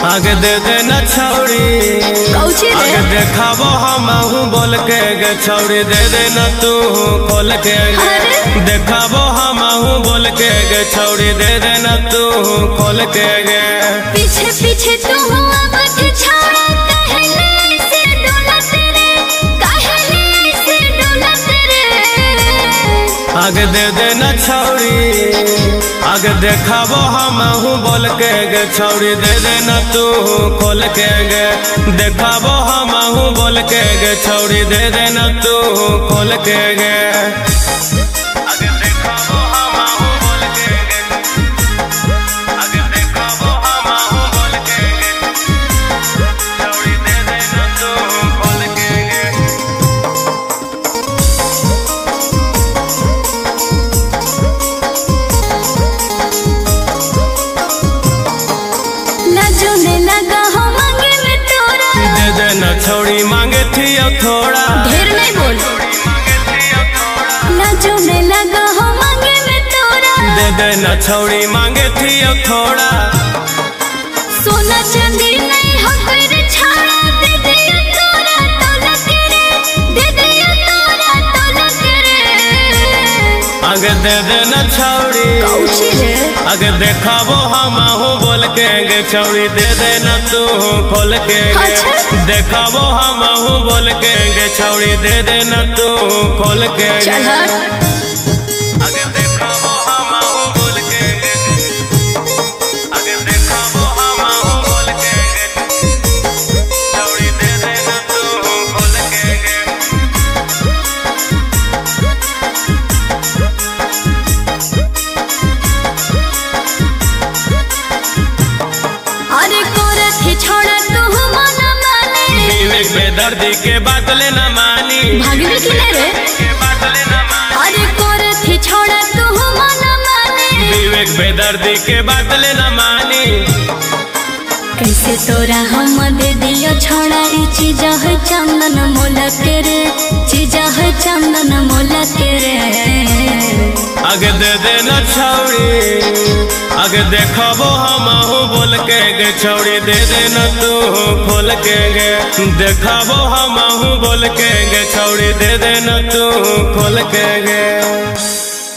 आगे दे देना छौड़ी आगे देखाबो हमहू बोल के गे छौड़ी दे देना तू खोल के गे देखाबो हमहू बोल के गे छौड़ी दे देना तू खोल के गे पीछे पीछे तू हुआ बट छाड़ा कहले से डोला तेरे कहले से डोला तेरे आगे दे देना छौड़ी आगे देखाबो हमहू बोल के गे छौड़ी दे देना तू खोल के गे देखाबो हमहू बोल के गे छौड़ी दे देना तू खोल के गे आगे देखाबो हमहू बोल के गे आगे देखाबो हमहू बोल के गे छौड़ी दे देना तू खोल के गे लगा हो मांगे में तोरा दे देना छौड़ी मांगे थी अब थोड़ा ढेर नहीं बोल लाजो में लगा हो मांगे में तोरा दे देना छौड़ी मांगे थी अब थोड़ा सोना चांदी नहीं हो तेरे छाड़ा दे दिया तोरा तोला करे दे दिया तोरा तोला करे आगे दे देना छौड़ी कौची रे आगे देखाबो हमहू बोल के गे छौड़ी दे देना तू खोल के गे अच्छा। देखाबो हमहू बोल के गे छौड़ी दे देना तू खोल के गे चल हट आगे देखाबो हमहू बोल के गे आगे देखाबो हमहू बोल के गे छौड़ी दे देना तू खोल के गे अरे कोरत ही छोड़ा तू मन माने विवेक बेदर्दी के बात लेना मानी भागने की ले रे के बात लेना मानी अरे कोरत ही छोड़ा तू मन माने विवेक बेदर्दी के बात लेना मानी कैसे तोरा हम दे दियो छोड़ा ई चीज है चंदन मोला तेरे चीज है चंदन मोला तेरे आगे दे देना छौड़ी आगे देखाबो हमहू बोल के गे छौड़ी दे देना तू खोल के गे देखाबो हमहू बोल के गे छौड़ी दे देना तू खोल के गे।